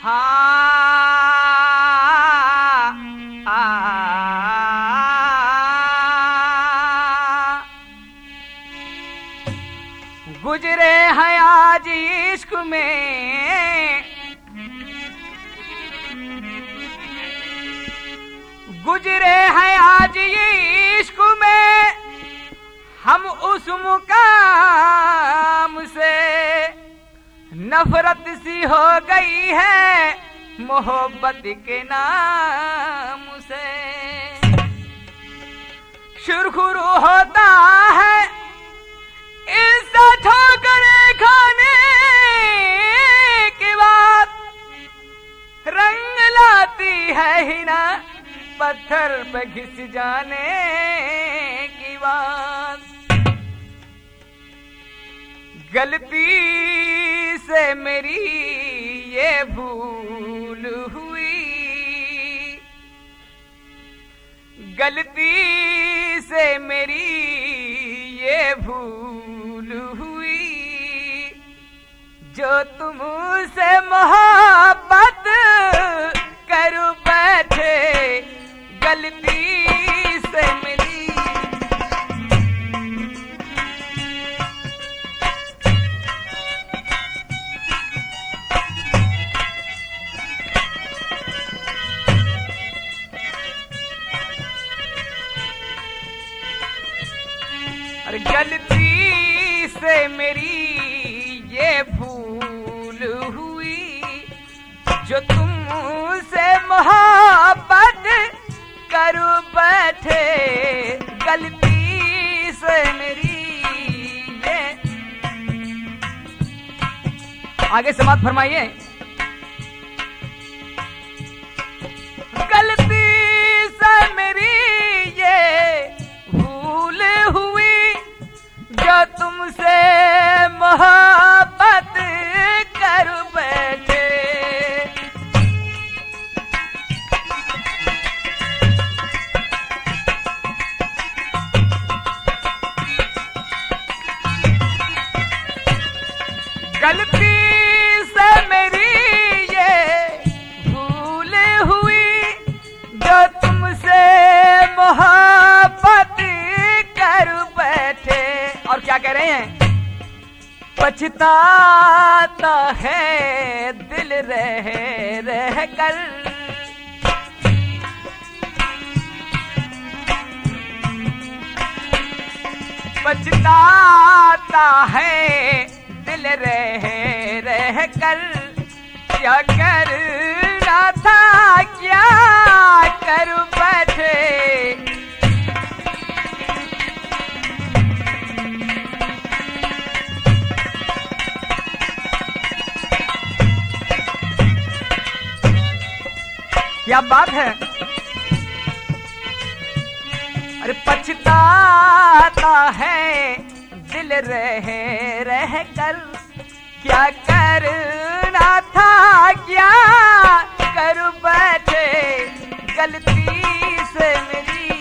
गुजरे हैं आज इश्क में, गुजरे हैं आज इश्क में हम उस मुकाम से, नफरत सी हो गई है मोहब्बत के नाम से। शुरू होता है इससे ठोकरे खाने की बात, रंग लाती है हिना पत्थर पे घिस जाने की बात। गलती से मेरी ये भूल हुई, गलती से मेरी ये भूल हुई, जो तुमसे मोहब्बत कर बैठे, गलती से मेरी। अरे गलती से मेरी ये भूल हुई, जो तुमसे मोहब्बत कर बैठे, गलती से मेरी ये। आगे समाप्त फरमाइए। गलती से मेरी ये भूल हुई, जो तुमसे मोहब्बत कर बैठे। गलती से मेरी ये भूल हुई, जो तुमसे मोहब्बत कर बैठे। और क्या कह रहे हैं? पछताता है दिल रह रह कर, पछताता है दिल रह रह कर, क्या कर रहा था क्या कर बैठे। क्या बात है। अरे पछताता है दिल रह रह कर, क्या करना था क्या कर बैठे, गलती से मेरी।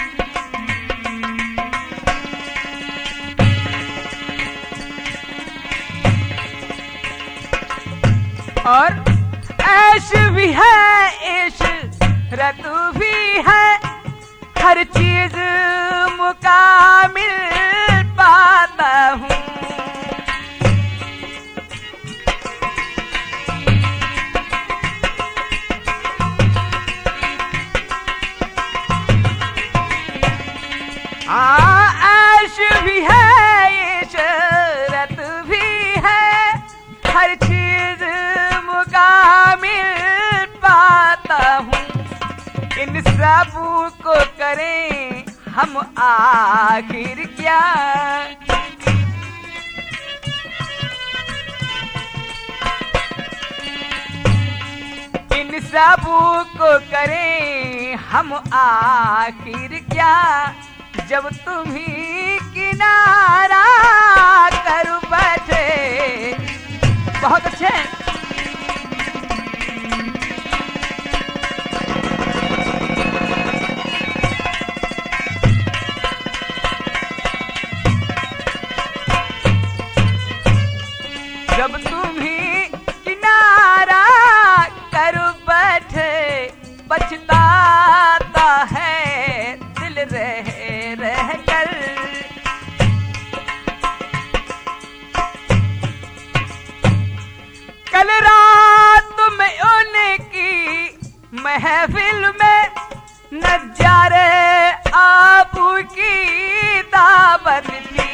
और ऐश भी है इशरत भी है, हर चीज मुकामिल पाता हूँ। ऐश भी है इशरत भी है, हर चीज मुकामिल पाता हूँ। इन सब को करें हम आखिर क्या, इन सब को करें हम आखिर क्या, जब तुम ही किनारा कर बैठे। बहुत अच्छे। जब तुम ही किनारा कल रात में उनकी महफिल में नजारे आपकी दावत थी।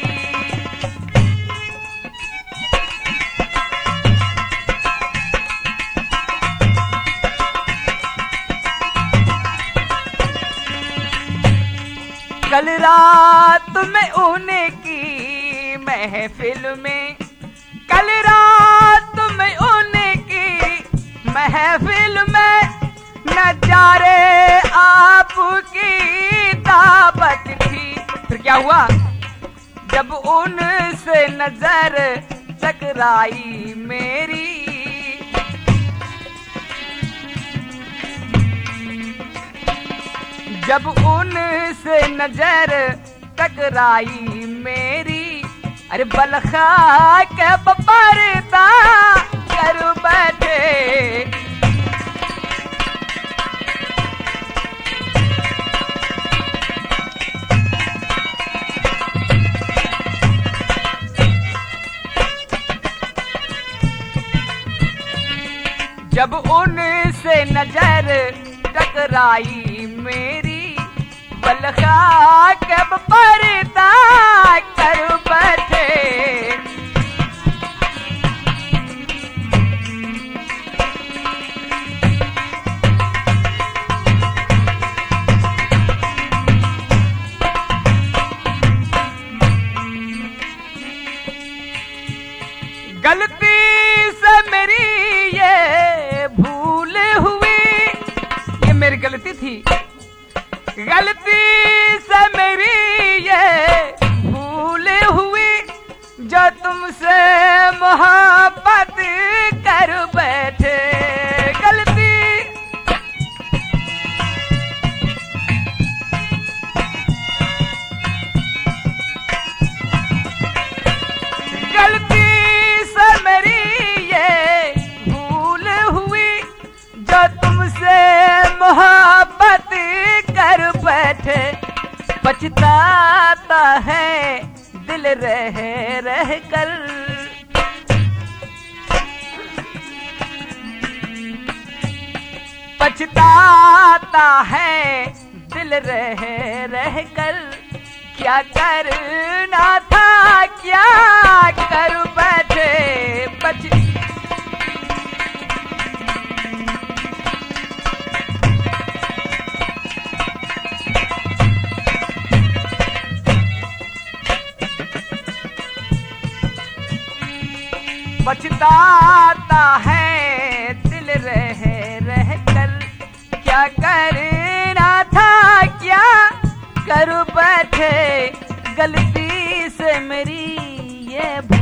कल रात में उनकी महफिल में, कल रात में उनकी महफिल में नजारे आपकी दावत थी। फिर क्या हुआ? जब उनसे नजर टकराई मेरी, जब उनसे नजर टकराई मेरी, अरे बलखा के पर्दा कर बैठे। जब उनसे नजर टकराई मेरी, बलखा के पर्दा कर बैठे। गलती से मेरी ये भूल हुई, ये मेरी गलती थी। गलती से मेरी ये भूल हुई, जो तुमसे मोहब्बत कर बैठे। गलती गलती से मेरी ये भूल हुई, जो तुमसे मोहब्बत कर बैठे। पछताता है दिल रह रह कर, पछताता है दिल रह रह कर। क्या करना था क्या कर बैठे। पछताता है दिल रह रह कर। क्या करना था क्या कर बैठे। गलती से मेरी ये